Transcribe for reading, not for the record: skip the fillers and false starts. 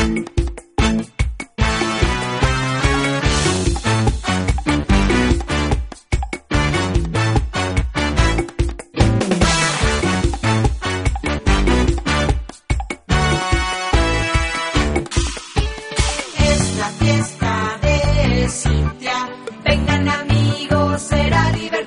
Es la fiesta de Cintia, vengan amigos, será divertido.